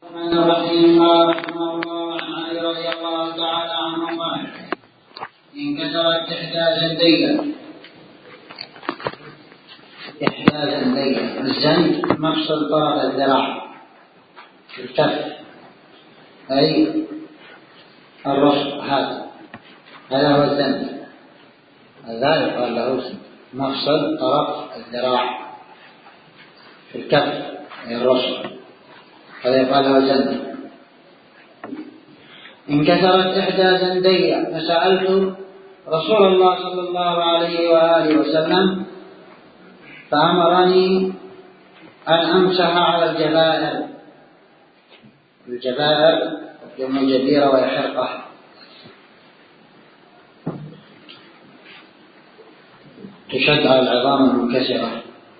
الرحمن الرحيم. قال رحمه الله عن علي رضي الله تعالى عنه قال: انكسرت إحدى زندية. الزند مفصل طرف الذراع في الكف، أي الرسل. هذا هو الزند. هذا يقال له مفصل طرف الذراع في الكف، أي الرسل. هذا يقال له زند. انكسرت إحدى زندية فسألت رسول الله صلى الله عليه وآله وسلم فأمرني أن أمسح على الجبائر يوم الجبيرة والحرقة. تشد على العظام المنكسرة.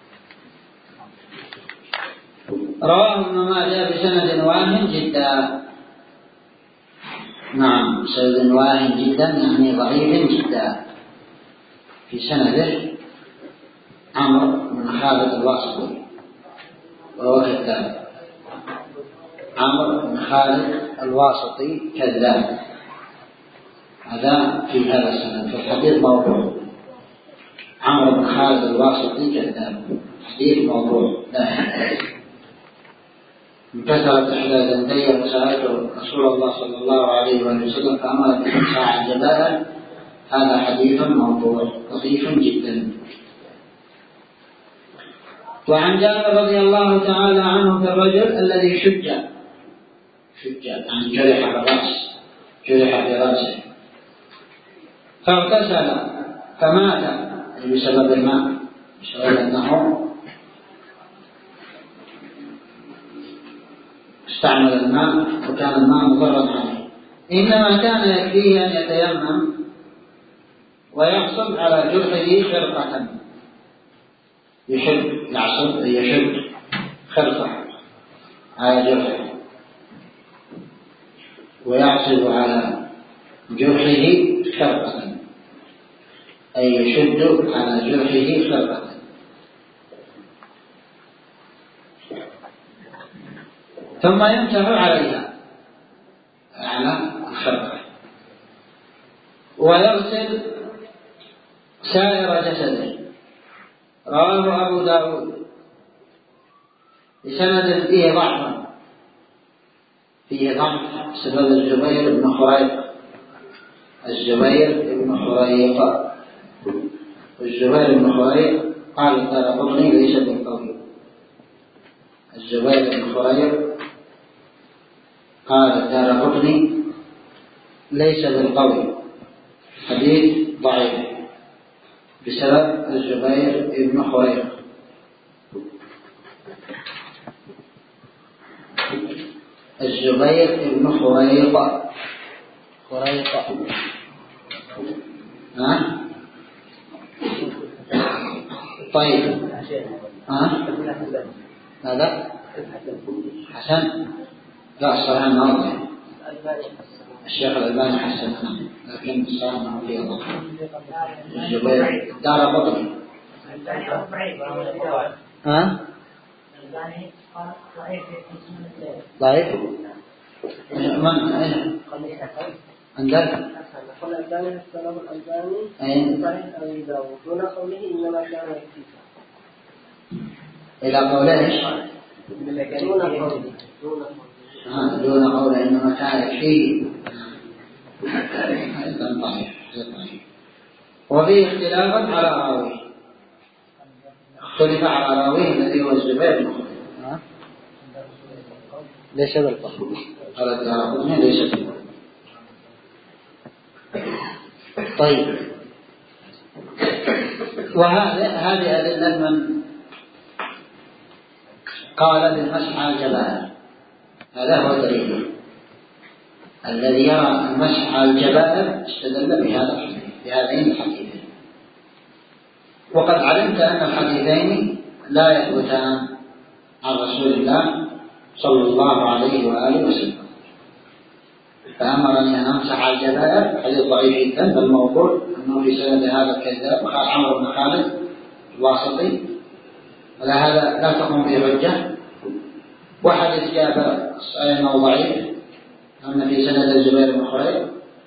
رواه ابن ماجه بسند واهن جدا. نعم، سند واهن جدا يعني ضعيف جدا. في سنده عمرو بن خالد الواسطي وهو كذاب. عمرو بن خالد الواسطي كذاب. هذا في هذا السند. في الحديث موضوع. عمرو بن خالد الواسطي كذاب. حديث موضوع لا يحتاج. انكسرت إحدى زندية فسألت رسول الله صلى الله عليه وسلم فأمر بإمساح على الجبائر. هذا حديث موضوع ضعيف جدا. وعن جابر رضي الله تعالى عنه في الرجل الذي شج عن جرح الرأس، جرح في رأسه فاغتسل فمات بسبب الماء، بسبب أنه استعمل الماء وكان الماء مضرا عليه. إنما كان يكفيه أن يتيمم ويحصل على جرحه خرقة، يشد خرقة على جرحه ويعصب على جرحه خرقة، أي يشد على جرحه خرقة. ثم يمسح عليها على الخرقة ويغسل سائر جسده. رواه أبو داود بسند فيه ضعف بسبب الزبير بن خريق. الزبير بن خريق قال الدارقطني ليس بالقوي. الزبير بن خريق قال الدارقطني ليس بالقوي، حديث ضعيف بسبب الزبير بن خريق. الزبير بن خريق طيب. هذا حسن؟ لا، الصحيح ناظر. الشيخ الألباني حسنه، لكن الصحيح ما فيه ضعف. الزبير الدارقطني ضعيف. من عندك؟ قال الألباني السلام الألباني صحيح أبي داود دون قوله إنما كان يكفيك. إلى قوله إيش؟ دون قوله إنما كان يكفيه. أيضا ضعيف. وفيه اختلاف على راويه. اختلف على راويه الذي هو الزبير بن خريق. ليس بالقول. قال الدارقطني ليس بالقول. طيب، هذه أدلة من قال بالمسح على الجبائر. هذا هو الدليل الذي يرى المسح على الجبائر استدل بهذين الحديثين. وقد علمت أن الحديثين لا يثبتان عن رسول الله صلى الله عليه وآله وسلم. فأمرني أن أمسح على الجبائر حديث ضعيف جدا، بل موضوع أنه في سند هذا الكذاب عمرو بن خالد الواسطي، ولا هذا لا تقوم به حجة وحديث جابر الصحيح أو ضعيف أن في سند الزبير بن خريب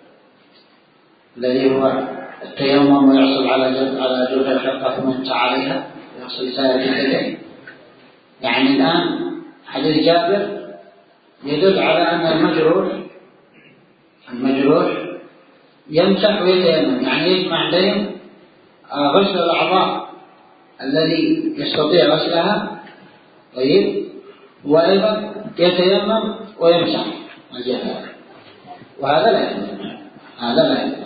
الذي هو التيمم ويحصل على جرح الحلقة ثم يمسح عليها ويحصل سائر الجسد. يعني الآن حديث جابر يدل على أن المجروح يمسح ويتيمم، يعني يجمع بين غسل الأعضاء الذي يستطيع غسلها طيب، وأيضا يتيمم ويمسح الجسد، وهذا لا يمكن، هذا لا يمكن،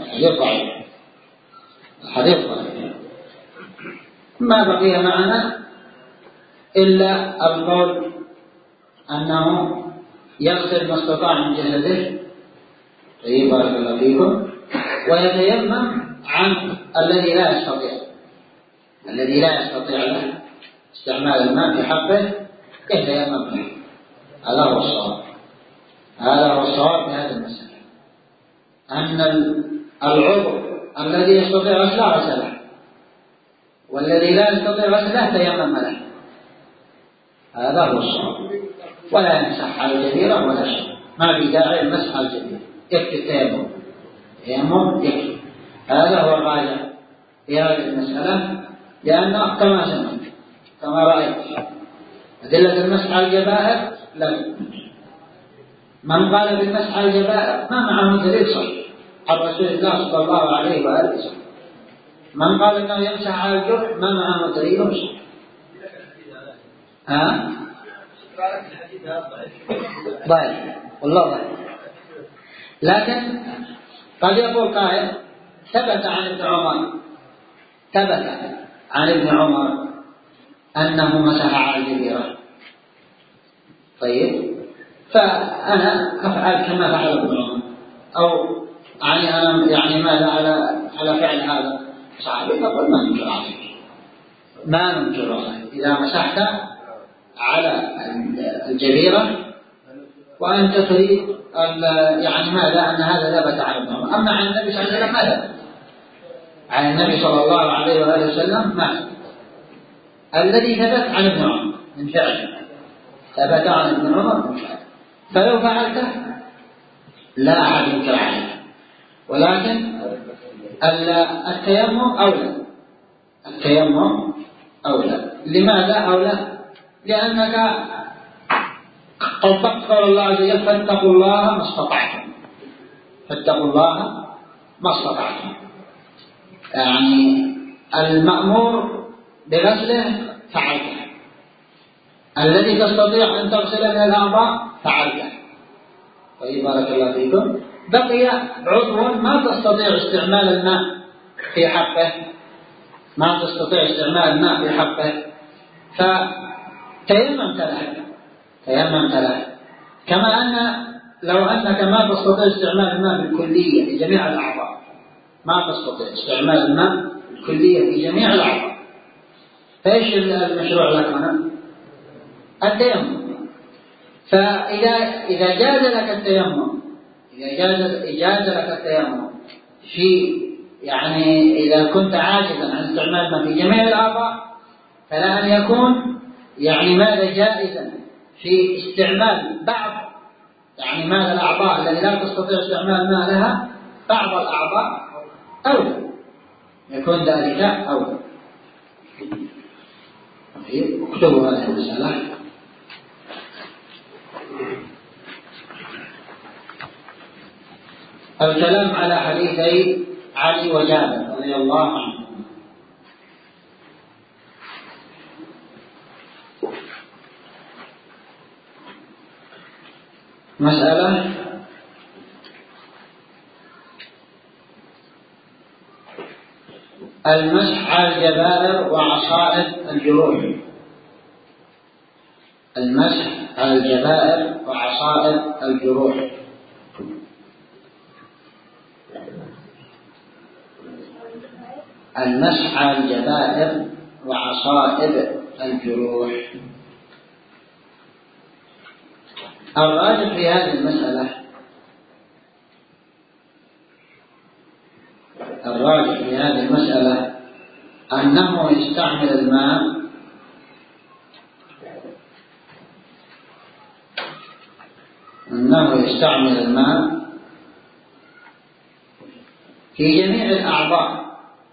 الحديث ضعيف. ما بقي معنا إلا القول أنه يغسل ما استطاع من جسده طيب بارك الله فيكم، ويتيمم عن الذي لا يستطيع له استعمال الماء في حقه يتيمم له. هذا هو الصواب في هذه المسألة، أن العضو الذي يستطيع غسله غسله، والذي لا يستطيع غسله تيمم له. هذا هو الصواب، ولا يمسح على الجبيرة ولا شيء، ما في داعي المسح على الجبيرة، يكفي التيمم يكفي. هذا هو الراجع في هذه المسألة، لأنه كما سمعت كما رأيت أدلة المسح على الجبائر لا. من قال بالمسح على الجبائر ما معه دليل صحيح عن رسول الله صلى الله عليه وآله وسلم. من قال أنه يمسح على الجرح ما معه دليل صحيح. ضعيف والله ضعيف. لكن قد يقول قائل ثبت عن ابن عمر أنه مسح على الجبيرة، طيب فأنا أفعل كما فعل ابن عمر، أو أنا ماذا على فعل هذا صحابي، نقول ما ننكر عليك إذا مسحت على الجبيرة وأنت تريد ماذا أن هذا ثبت عن ابن عمر. أما عن النبي صلى الله عليه وسلم ماذا؟ عن النبي صلى الله عليه وآله وسلم ما الذي ثبت عن ابن عمر من فعله، ثبت عن ابن عمر من فعله، فلو فعلته لا أحد ينكر عليك، ولكن التيمم أولى. لماذا أولى؟ لأنك طبقت قول الله عز وجل فاتقوا الله ما استطعتم، يعني المأمور بغسله فعلته، الذي تستطيع أن تغسله من الأعضاء فعلته. طيب بارك الله فيكم. بقي عضو ما تستطيع استعمال الماء في حقه، فتيممت له، كما أن لو أنك ما تستطيع استعمال الماء بالكلية في جميع الأعضاء، فإيش المشروع لك هنا؟ التيمم. فإذا جاز لك التيمم في إذا كنت عاجزا عن استعمال الماء في جميع الأعضاء، فلا أن يكون ماذا جائزا في استعمال بعض ماذا الأعضاء التي لا تستطيع استعمال الماء لها، بعض الأعضاء أولى، يكون ذلك أولى. اكتبوا هذه المسألة. الكلام على حديثي علي وجابر رضي الله عنه. مسألة المسح على الجبائر وعصائب الجروح. المسح على الجبائر وعصائب الجروح. المسح على الجبائر وعصائب الجروح. الراجح في هذه المسألة أنه يستعمل الماء أنه يستعمل الماء في جميع الأعضاء،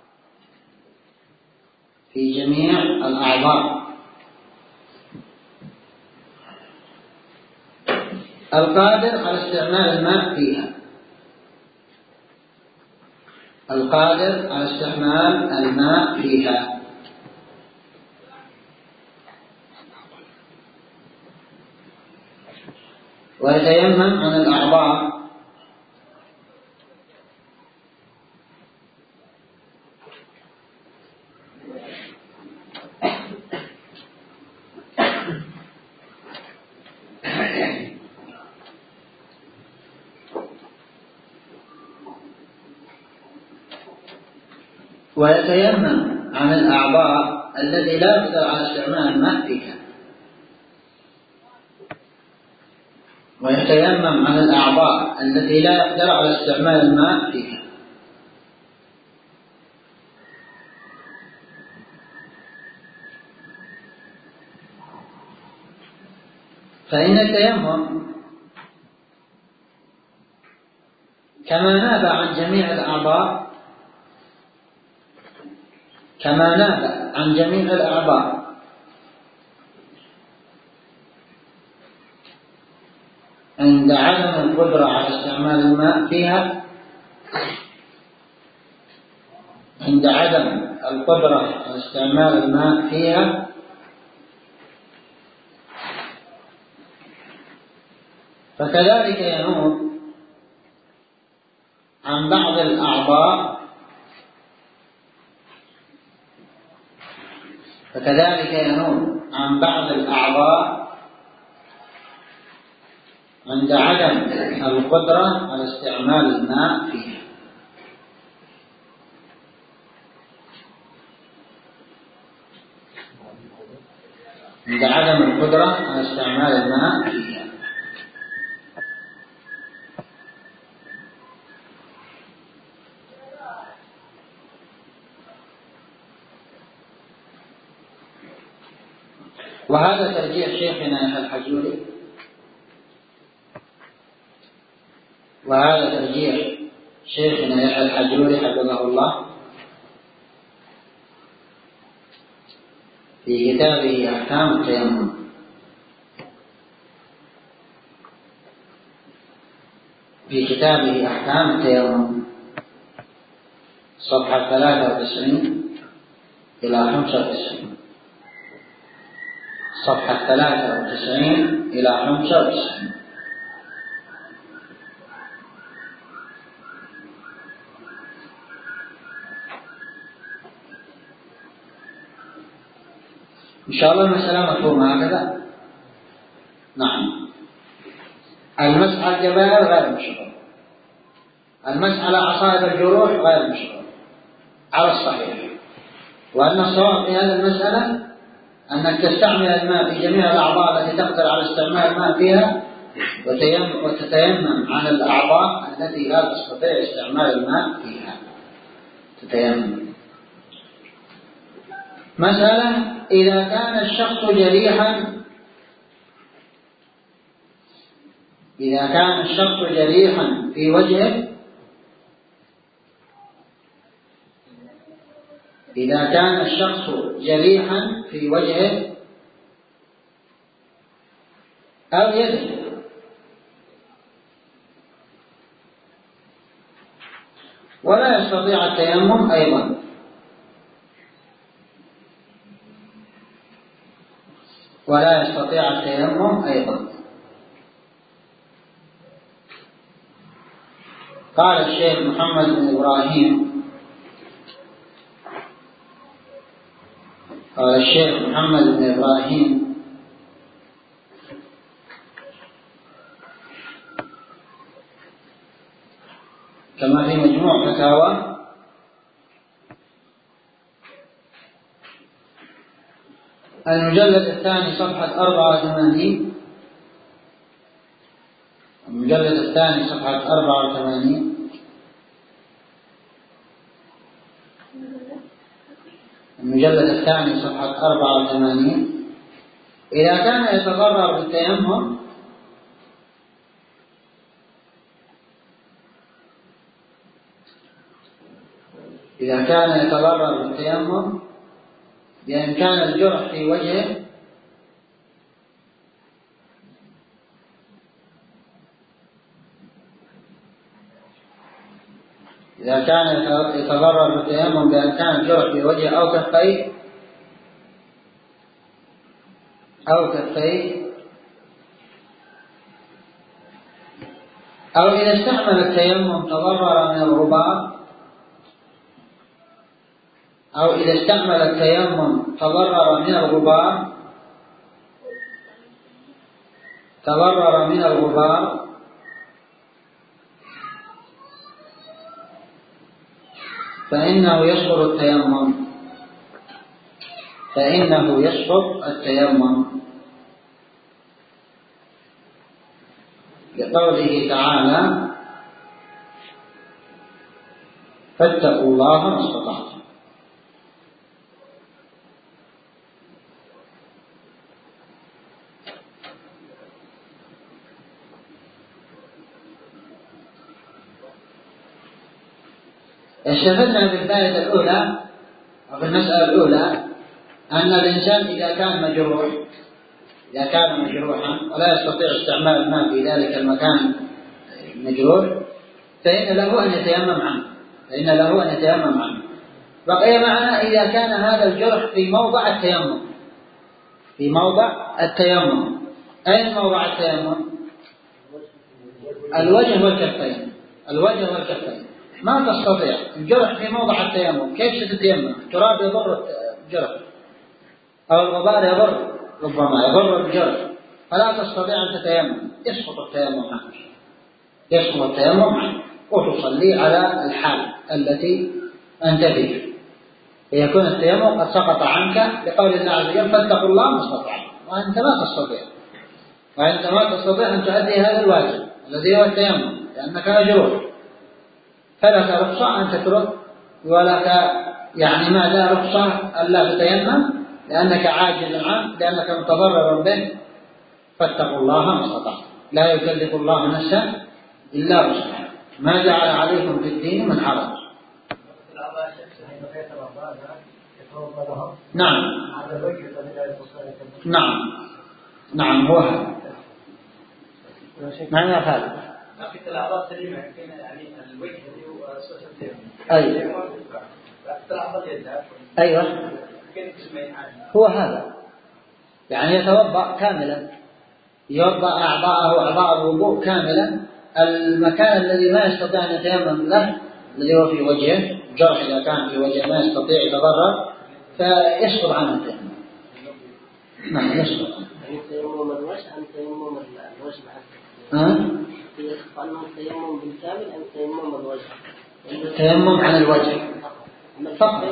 في جميع الأعضاء. القادر على استعمال الماء فيها، القادر على استعمال الماء فيها. ويتيمم عن الأعضاء التي لا يقدر على استعمال الماء فيها، ويتيمم عن الأعضاء التي لا يقدر على استعمال الماء فيها. فإن التيمم كما ناب عن جميع الأعضاء، كما ناب عن جميع الأعضاء عند عدم القدرة على استعمال الماء فيها، عند عدم القدرة على استعمال الماء فيها، فكذلك ينوب عن بعض الأعضاء، فكذلك ينوب عن بعض الأعضاء عند عدم القدرة على استعمال الماء فيها، عند عدم القدرة على استعمال الماء فيها. وهذا ترجيح شيخنا يحيى الحجوري، وهذا ترجيح شيخنا يحيى الحجوري حفظه الله في كتابه أحكام التيمم، في كتابه أحكام التيمم صفحة 93 إلى 95، صفحة 93 إلى 95. إن شاء الله المسألة مفهومة هكذا؟ نعم. المسح على الجبائر غير مشروع، المسح على عصائب الجروح غير مشروع على الصحيح، وأن الصواب في هذه المسألة أنك تستعمل الماء في جميع الأعضاء التي تقدر على استعمال الماء فيها، وتتيمم عن الأعضاء التي لا تستطيع استعمال الماء فيها، تتيمم. مسألة: إذا كان الشخص جريحا، إذا كان الشخص جريحا في وجهه، إذا كان الشخص جريحا في وجهه أو يده، ولا يستطيع التيمم أيضا، ولا يستطيع التيمم أيضا. قال الشيخ محمد بن إبراهيم، قال الشيخ محمد بن إبراهيم: كما في مجموع فتاوى، المجلد الثاني صفحة 84، المجلد الثاني صفحة 84، المجلد الثاني صفحة 84: إذا كان يتضرر بالتيمم إذا كان يتضرر بالتيمم بأن كان الجرح في وجهه إذا كان يتضرر بالتيمم بأن كان الجرح في وجهه أو كفيه أو إذا استعمل التيمم تضرر من الغبار فإنه يسقط التيمم لقوله تعالى فاتقوا الله ما استطعتم. استفدنا بالفائدة الأولى أو في المسألة الأولى أن الإنسان إذا كان مجروحا ولا يستطيع استعمال الماء في ذلك المكان المجروح فإن له أن يتيمم عنه. بقي معنا إذا كان هذا الجرح في موضع التيمم. أين موضع التيمم؟ الوجه والكفين. ما تستطيع الجرح في موضع التيمم، كيف ستتيمم؟ التراب يضر الجرح أو الغبار ربما يضر الجرح، فلا تستطيع أن تتيمم، يسقط التيمم عنك وتصلي على الحال التي أنت فيها، فيكون التيمم قد سقط عنك لقول الله عز وجل فاتقوا الله ما استطعتم، وأنت ما تستطيع أن تؤدي هذا الواجب الذي هو التيمم لأنك مجروح، فلك رخصة أن تترك ولك لا رخصة ألا تتيمم لأنك عاجز عنه لأنك متضرر به. فاتقوا الله ما استطعتم، لا يكلف الله نفسا إلا وسعها، ما جعل عليكم في الدين من حرج. نعم هو هذا معنى هذا. لكن الأعضاء سليمة يعني الوجه والسوسة. أيوة هو هذا، يعني يتوضأ كاملا، يوضأ أعضاء الوضوء كاملا. المكان الذي ما يستطيع أن يتيمم له الذي هو في وجهه، الجرح إذا كان في وجهه ما يستطيع يتضرر فيسقط عنه التيمم. نعم يسقط عنه. تيمم الوجه أم تيمم الوجه التيمم بالكامل أم تيمم الوجه؟ التيمم عن الوجه فقط.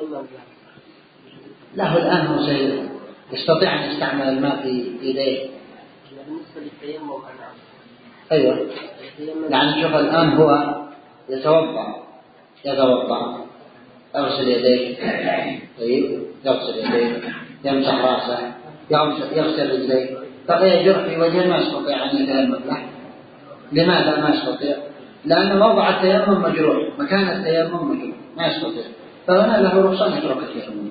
له الآن هو يستطيع أن يستعمل الماء في يديه. بالنسبة للتيمم أيوة يعني شوف الآن هو يتوضأ يغسل يديه، طيب يغسل يديه، يمسح رأسه، يغسل رجليه، بقي جرح في وجهه ما يستطيع أن يتيمم له. لماذا ما يستطيع؟ لأن موضع التيمم مجروح، مكان التيمم مجروح ما يستطيع، فهنا له رخصة أن يترك التيمم.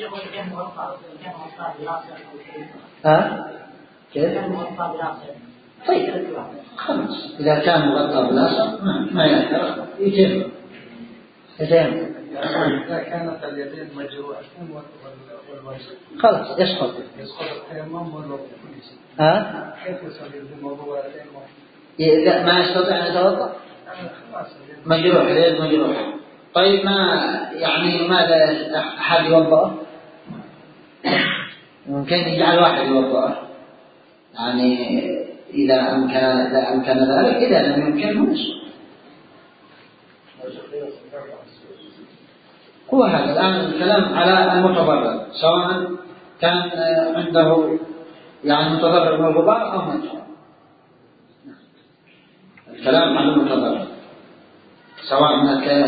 كيف؟ طيب خلاص إذا كان مغطى بلاصق ما يأثر يتيمم. إذا كانت اليدين مجروحتين والوجه خلاص يسقط التيمم والوضوء. كيف يصلي بالموضوع لا ما يستطيع أن يتوضأ مجروح اليد مجروح. طيب ماذا أحد يوضأه؟ ممكن يجعل واحد يوضأه إذا أمكن ذلك، إذا لم يمكن يسقط. هو هذا الآن الكلام على المتضرر سواء كان عنده متضرر من الغبار أو مجروح. الكلام على المتضرر سواء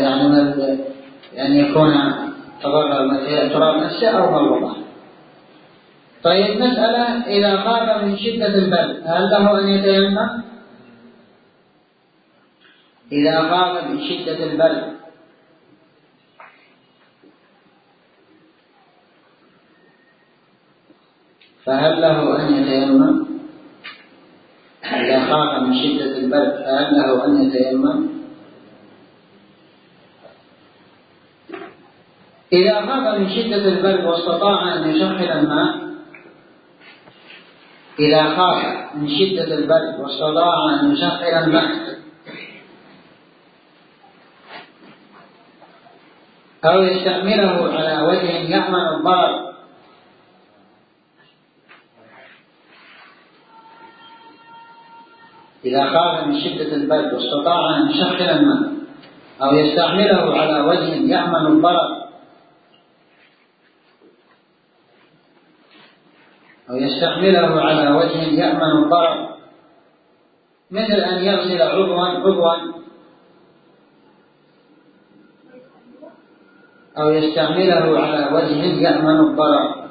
يكون تضرر من تراب نفسه أو من الغبار. طيب مسألة إذا خاف من شدة البرد هل له أن يتيمم؟ إذا خاف من شدة البرد فهل له أن يتيمم؟ إذا خاف من شدة البرد فهل له أن يتيمم؟ إذا خاف من شدة البرد واستطاع أن يسخن الماء، إذا خاف من شدة البرد واستطاع أن يسخن الماء أو يستعمله على وجه يأمن الضرر، إذا خاف من شدة البرد واستطاع أن يسخن الماء أو يستعمله على وجه يأمن الضرر أو يستعمله على وجه يأمن الضرر، مثل أن يغسل عضوا أو يستعمله على وجه يأمن الضرر،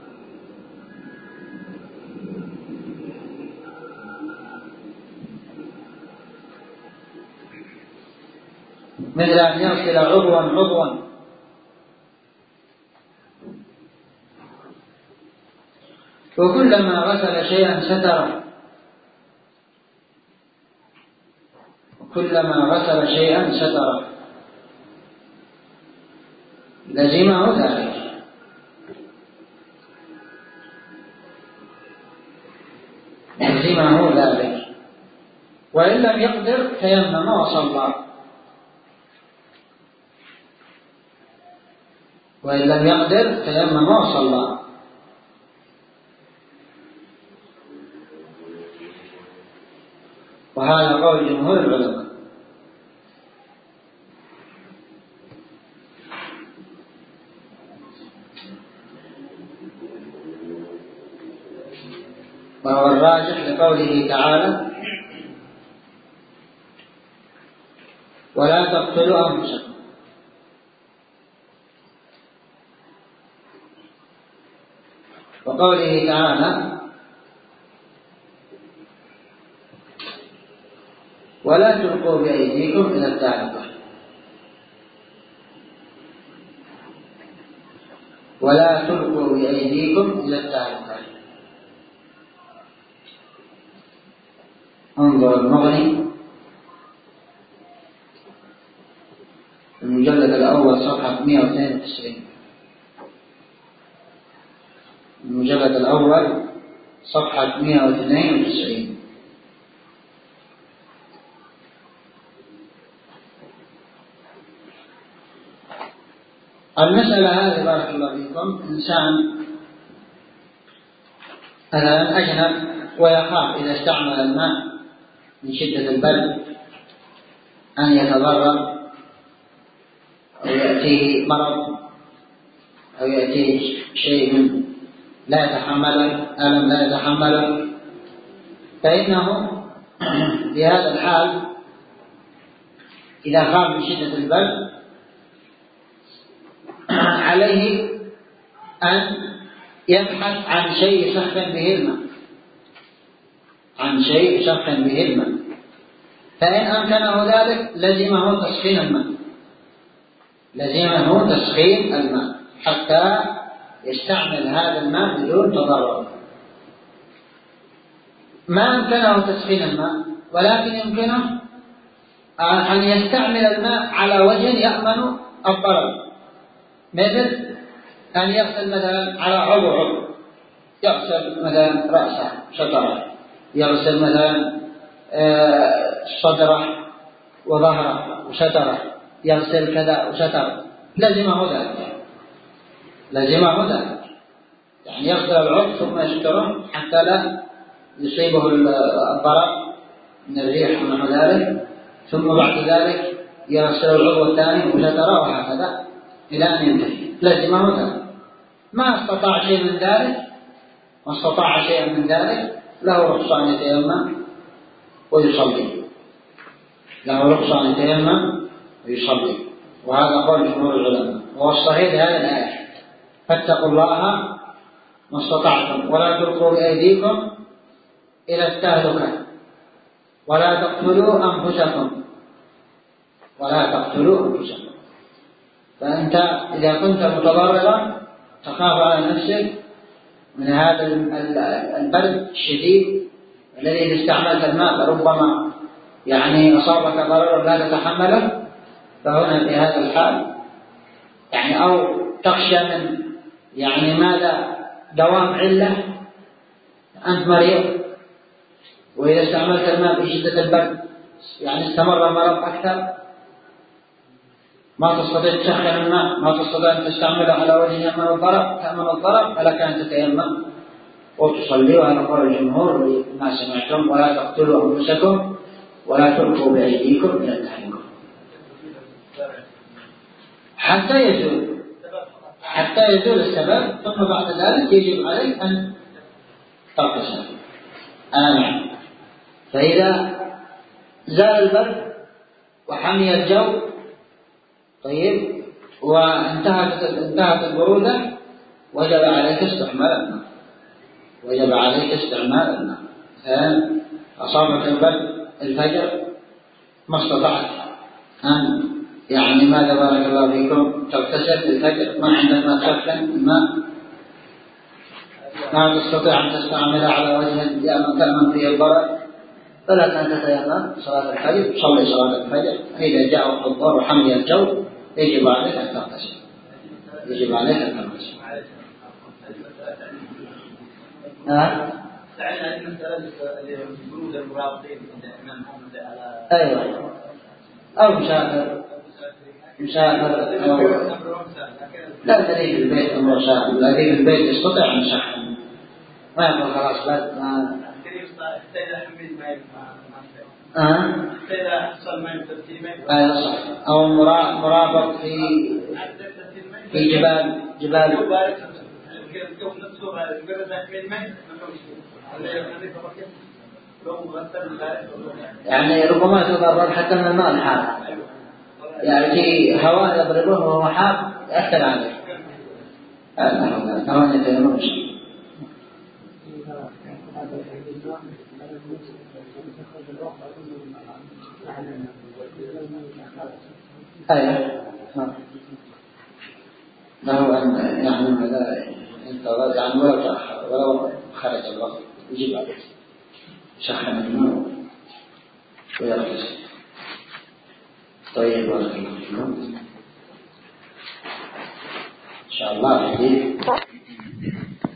مثل أن يغسل عضوا وكلما غسل شيئا ستره، وكلما غسل شيئا ستره لزمه ذلك. لزمه ذلك، وإن لم يقدر تيمم وصلى، وإن لم يقدر تيمم وصلى. وهذا قول جمهور العلماء. وهو الراجح لقوله تعالى: ولا تقتلوا أنفسكم. وقوله تعالى: ولا تلقوا بأيديكم إلى التهلكة. ولا تلقوا بأيديكم إلى التهلكة. انظر المغني المجلد الأول صفحة 192. المجلد الأول صفحة 192. المسألة هذه بارك الله فيكم، إنسان مثلا أجنب ويخاف إذا استعمل الماء من شدة البرد أن يتضرر أو يأتيه مرض أو يأتيه شيء لا يتحمله، ألم لا يتحمله، فإنه في هذا الحال إذا خاف من شدة البرد عليه أن يبحث عن شيء يسخن به الماء، عن شيء يسخن به الماء، فإن أمكنه ذلك لزمه تسخين الماء، لزمه تسخين الماء حتى يستعمل هذا الماء بدون تضرر. ما أمكنه تسخين الماء ولكن يمكنه أن يستعمل الماء على وجه يأمن الضرر، مثل أن يغسل مثلا على عضو، يغسل مثلا رأسه شطره، يغسل مثلا صدره وظهره وستره، يغسل كذا وستره، لزمه ذلك، لزمه ذلك، يعني يغسل العضو ثم يستره حتى لا يصيبه الضرر من الريح ونحو ذلك، ثم بعد ذلك يغسل العضو الثاني وستره، وهكذا إلى أن ينتهي، لزمه ذلك. ما استطاع شيء من ذلك واستطاع شيئا من ذلك له رخصة أن يتيمم ويصلي، له رخصة أن يتيمم ويصلي، وهذا قول جمهور العلماء. وهو الصحيح هذه الآية: فاتقوا الله ما استطعتم ولا تلقوا بأيديكم إلى التهلكة ولا تقتلوا أنفسكم، ولا تقتلوا أنفسكم. فأنت إذا كنت متضررا تخاف على نفسك من هذا البرد الشديد الذي إذا استعملت الماء لربما يعني أصابك ضررا لا تتحمله، فهنا في هذا الحال يعني أو تخشى من يعني ماذا دوام علة، أنت مريض وإذا استعملت الماء بشدة البرد يعني استمر المرض أكثر، ما تستطيع تسخن الماء، ما تستطيع أن تستعمله على وجه تأمن الضرر، فلك أن تتيمم وتصلي. وهذا قول الجمهور ما سمعتم: ولا تقتلوا أنفسكم ولا تلقوا بأيديكم إلى التهلكة، حتى يزول السبب، ثم بعد ذلك يجب عليك أن تغتسل. نعم. فإذا زال البرد وحمي الجو طيب وانتهت البرودة، وجب عليك استعمال الماء. أصابك البرد الفجر ما استطعت أن يعني ماذا بارك الله فيكم تغتسل الفجر، ما عندك ما تسخن الماء، ما تستطيع أن تستعمله على وجه تأمن فيه الضرر، فلك أن تتيمم صلاة الفجر، تصلي صلاة الفجر. إذا جاء وقت الظهر وحمي الجو يجب عليك أن تغتسل. سألنا المسألة اللي برود المرابطين عند الإمام محمد على أيوة، أو مسافر لا تريد البيت أمر سهل، لا تريد البيت يستطيع أن يسخن، ما يقول خلاص برد ما أيوة صح. أو مرابط في جبال يعني ربما يتضرر حتى من الماء الحار، يعني في هواء يضربه وهو حار يأثر عليه. كمان يتيمم. له أن يعني هذا انتظر يعني ولو تأخر ولو خرج الوقت يجب عليه سخن الماء ويغتسل. طيب بارك الله فيكم. إن شاء الله